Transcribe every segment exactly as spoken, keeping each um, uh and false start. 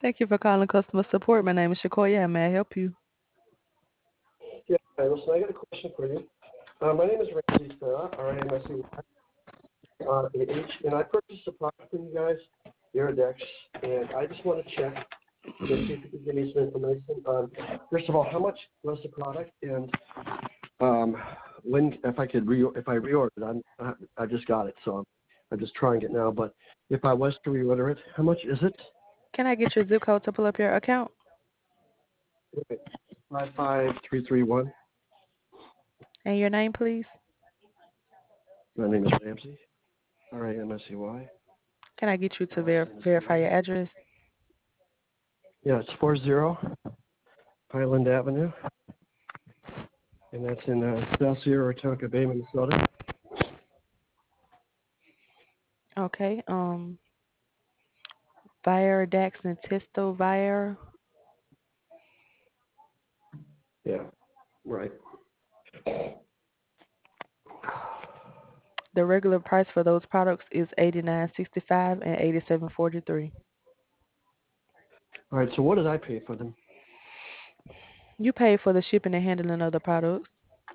Thank you for calling customer support. My name is Shakoya. May I help you? Yeah, hi, listen, I got a question for you. Uh, my name is Ramsey Sarah, R A M S E uh, A H, and I purchased a product from you guys, Iridex, and I just want to check to see if you could give me some information on, first of all, how much was the product, and um, when, if I could re, if I reordered it, I'm, I, I just got it, so I'm, I'm just trying it now, but if I was to reorder it, how much is it? Can I get your zip code to pull up your account? five five three three one. And your name, please? My name is Ramsey, R A M S E Y. Can I get you to Last ver- name is verify Sarah. your address? Yeah, it's four zero Highland Avenue, and that's in uh, Excelsior or Tonka Bay, Minnesota. Okay. Um, Virodax and Testovir. Yeah, right. The regular price for those products is eighty-nine sixty-five and eighty-seven forty-three. All right, so what did I pay for them? You pay for the shipping and handling of the products.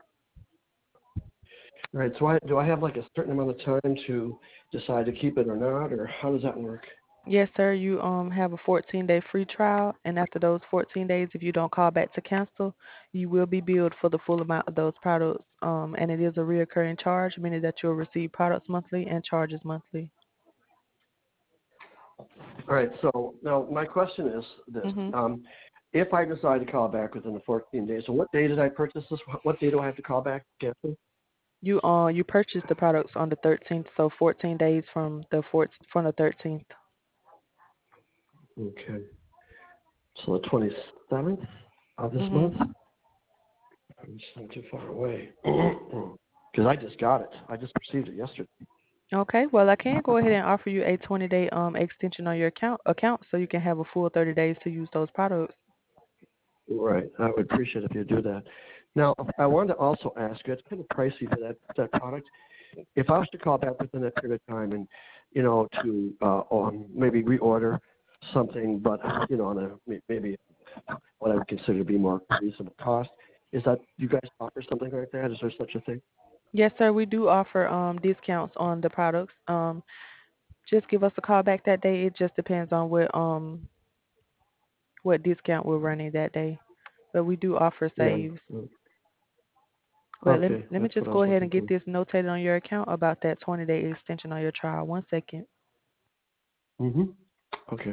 All right, so I, do I have like a certain amount of time to decide to keep it or not, or how does that work? Yes, sir. You um have a fourteen day free trial, and after those fourteen days, if you don't call back to cancel, you will be billed for the full amount of those products. Um, and it is a reoccurring charge, meaning that you'll receive products monthly and charges monthly. All right, so now my question is this. Mhm. Um, if I decide to call back within the fourteen days, so what day did I purchase this? What day do I have to call back to cancel? You uh you purchased the products on the thirteenth, so fourteen days from the fourth from the thirteenth. Okay, so the twenty-seventh of this month? Mhm. It's not too far away. Because I just got it. I just received it yesterday. Okay. Well, I can go ahead and offer you a twenty day um extension on your account account, so you can have a full thirty days to use those products. Right. I would appreciate if you do that. Now, I wanted to also ask you, it's kind of pricey for that, that product. If I was to call back within that period of time and, you know, to uh, um, maybe reorder something, but, you know, on a maybe what I would consider to be more reasonable cost, is that you guys offer something like that? Is there such a thing? Yes, sir. We do offer um discounts on the products. Um, just give us a call back that day. It just depends on what um what discount we're running that day. But we do offer Yeah. saves. Mm. But let me, Okay, let me that's just what I go was ahead looking and get for. this notated on your account about that twenty day extension on your trial. One second. Mm-hmm. Okay.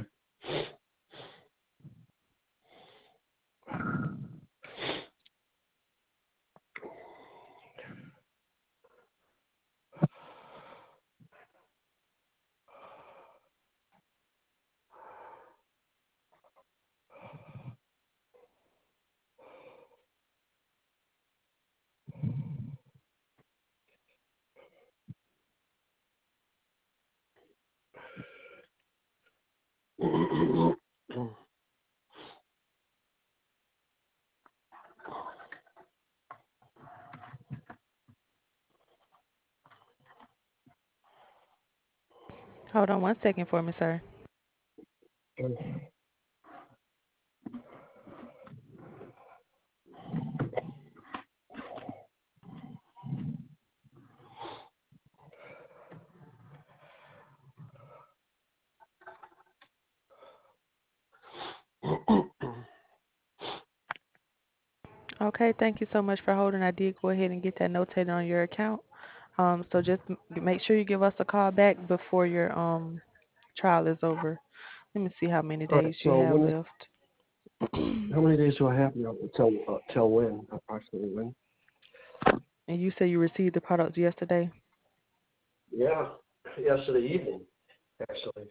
Hold on one second for me, sir. Okay, thank you so much for holding. I did go ahead and get that notated on your account. Um, so just m- make sure you give us a call back before your um trial is over. Let me see how many All right. days you So have when is, left. how many days do I have now? Till uh, till when? Approximately when? And you said you received the products yesterday. Yeah, yesterday evening, actually.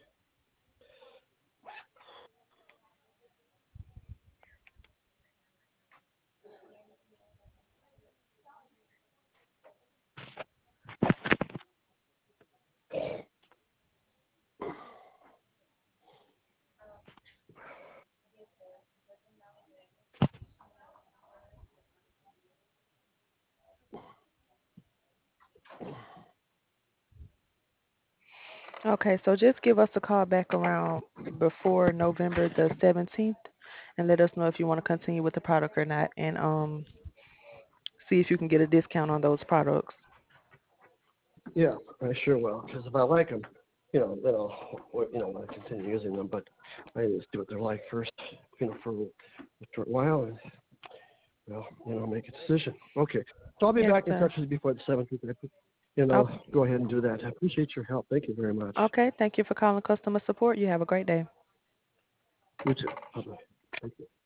Okay, so just give us a call back around before November the seventeenth and let us know if you want to continue with the product or not and um see if you can get a discount on those products. Yeah, I sure will. Because if I like them, you know, then I'll, well, you know, want to continue using them. But I need to see what they're like first, you know, for a short while, and well, you know, make a decision. Okay, so I'll be Yes, back in sir. touch with you before the seventeenth. You Oh, know, go ahead and do that. I appreciate your help. Thank you very much. okay, thank you for calling customer support. You have a great day. You too. Bye bye. Thank you.